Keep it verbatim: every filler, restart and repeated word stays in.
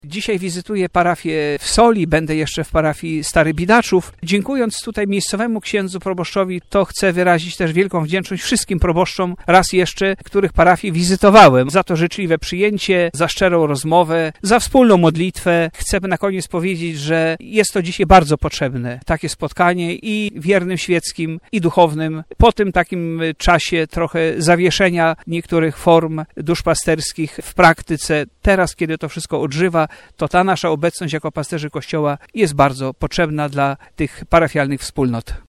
Dzisiaj wizytuję parafię w Soli, będę jeszcze w parafii Stary Bidaczów. Dziękując tutaj miejscowemu księdzu proboszczowi, to chcę wyrazić też wielką wdzięczność wszystkim proboszczom, raz jeszcze, których parafii wizytowałem, za to życzliwe przyjęcie, za szczerą rozmowę, za wspólną modlitwę. Chcę na koniec powiedzieć, że jest to dzisiaj bardzo potrzebne, takie spotkanie i wiernym świeckim, i duchownym. Po tym takim czasie trochę zawieszenia niektórych form duszpasterskich w praktyce, teraz, kiedy to wszystko odżywa, to ta nasza obecność jako pasterzy Kościoła jest bardzo potrzebna dla tych parafialnych wspólnot.